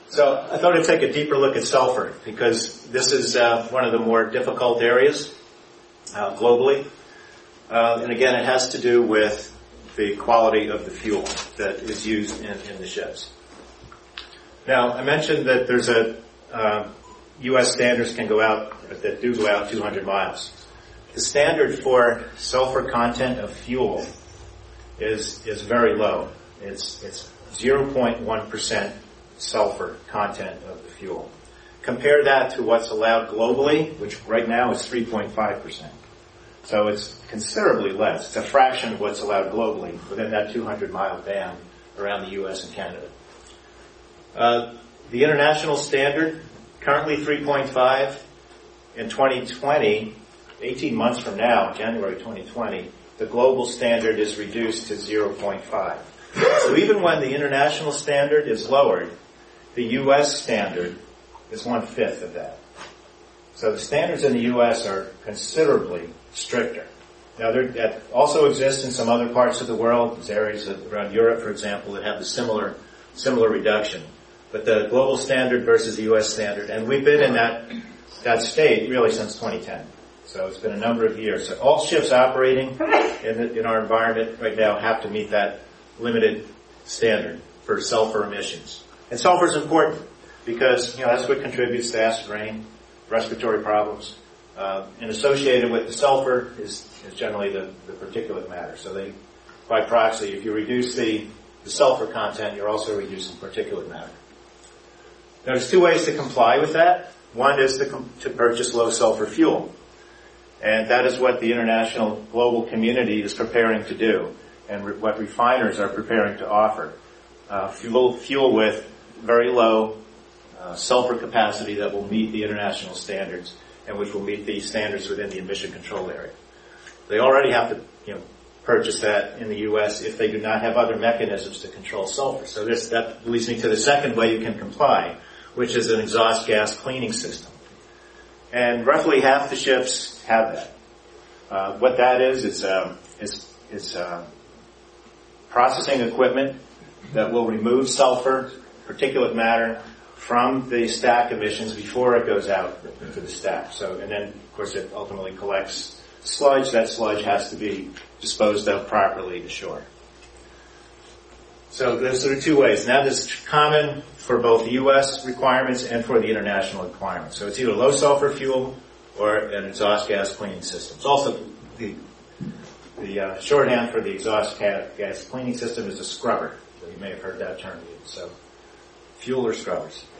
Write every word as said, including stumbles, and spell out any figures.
So I thought I'd take a deeper look at sulfur because this is uh, one of the more difficult areas uh, globally. Uh, and again, it has to do with the quality of the fuel that is used in, in the ships. Now, I mentioned that there's a uh, U S standards can go out, that do go out two hundred miles. The standard for sulfur content of fuel is is very low. It's it's zero point one percent sulfur content of the fuel. Compare that to what's allowed globally, which right now is three point five percent. So it's considerably less. It's a fraction of what's allowed globally within that two hundred mile band around the U S and Canada. Uh, the international standard, currently three point five. In twenty twenty, eighteen months from now, January twenty twenty, the global standard is reduced to zero point five. So even when the international standard is lowered, the U S standard is one-fifth of that. So the standards in the U S are considerably stricter. Now, that also exists in some other parts of the world. There's areas around Europe, for example, that have a similar, similar reduction. But the global standard versus the U S standard, and we've been in that, that state really since twenty ten. So it's been a number of years. So all ships operating in, the, in our environment right now have to meet that limited standard for sulfur emissions. And sulfur is important because, you know, that's what contributes to acid rain, respiratory problems. Uh, and associated with the sulfur is, is generally the, the particulate matter. So they, by proxy, if you reduce the, the sulfur content, you're also reducing particulate matter. Now, there's two ways to comply with that. One is to, com- to purchase low sulfur fuel. And that is what the international global community is preparing to do, and re- what refiners are preparing to offer. Uh, fuel, fuel with very low uh, sulfur capacity that will meet the international standards, and which will meet the standards within the emission control area. They already have to, you know, purchase that in the U S if they do not have other mechanisms to control sulfur. So this, that leads me to the second way you can comply, which is an exhaust gas cleaning system. And roughly half the ships have that. Uh, what that is, is, um, is, is uh, processing equipment that will remove sulfur, particulate matter, from the stack emissions before it goes out into the stack. So, and then, of course, it ultimately collects sludge. That sludge has to be disposed of properly to shore. So those are two ways. Now this is common for both the U S requirements and for the international requirements. So it's either low sulfur fuel or an exhaust gas cleaning system. It's also the, the uh, shorthand for the exhaust gas cleaning system is a scrubber. So you may have heard that term used. So fuel or scrubbers.